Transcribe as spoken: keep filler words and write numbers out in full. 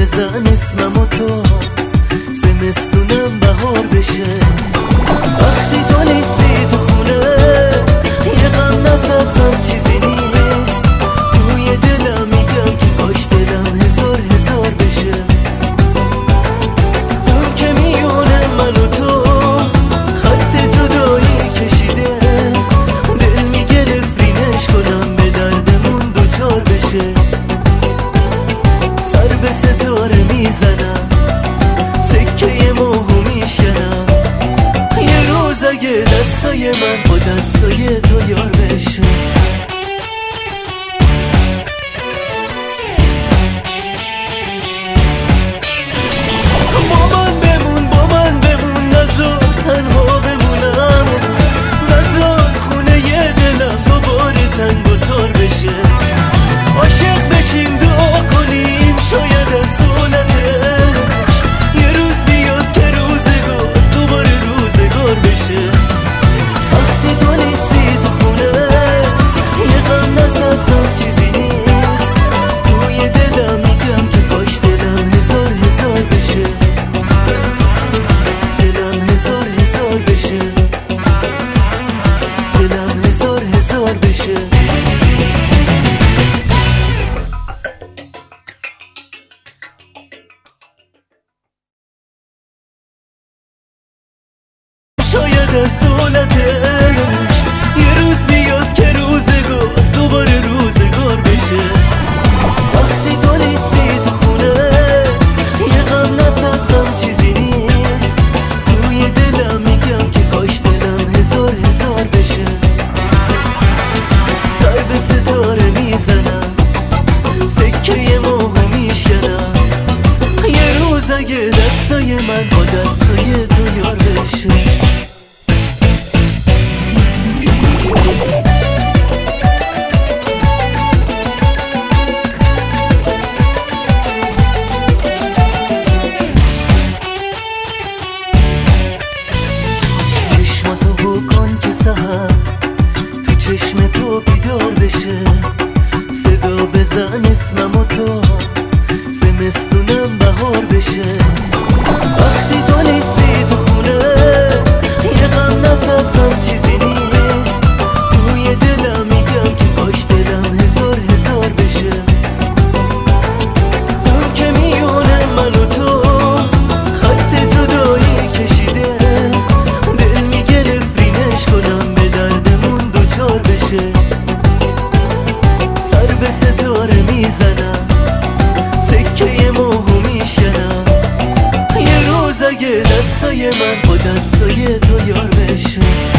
بزن اسممو تو، زمستونم بهار بشه. وقتی تو نیستی تو خونه یه غم نزد، غم چیزی نیست. توی دلم میگم که کاش دلم هزار هزار بشه. اون که میونه من و تو خط جدایی کشیده، دل میگه نفرینش کنم به دردمون دوچار بشه. سر به ستاره میزنم، سکه ماهو میشکنم. یه روز اگه دستای من با دستای تو یار بشه. با من بمون، با من بمون، نذار تنها بمونم. نذار خونه یه دلم دوباره تنگ و تار بشه. عاشق بشیم دعا کنیم شاید از دولتش یه روز بیاد که روزگار دوباره روزگار بشه. وقتی تو نیستی تو خونه یه غم نزد، غم چیزی نیست. توی دلم میگم که کاش دلم هزار هزار بشه. دلم هزار هزار بشه. دلم هزار هزار بشه. شاید از دولتش یه روز بیاد که روزگار دوباره روزگار بشه. وقتی تو نیستی تو خونه یه غم نزد، غم چیزی نیست. توی دلم میگم که کاش دلم هزار هزار بشه. سر به ستاره میزنم، سکه ماهو میشکنم. یه روز اگه دستای من با دستای تو یار بشه. چشماتو بکن که سحر تو چشم تو بیدار بشه. صدا بزن اسممو تو، زمستونم بهار بشه. وقتی تو نیستی تو خونه یه غم نزد، غم چیزی نیست. توی دلم میگم که کاش دلم هزار هزار بشه. اون که میونه من و تو خط جدایی کشیده، دل میگه نفرینش کنم به دردمون دوچار بشه. سر به ستاره میزنم، سکه ماهو میشکنم. یه روز اگه دستای من با دستای تو یار بشه.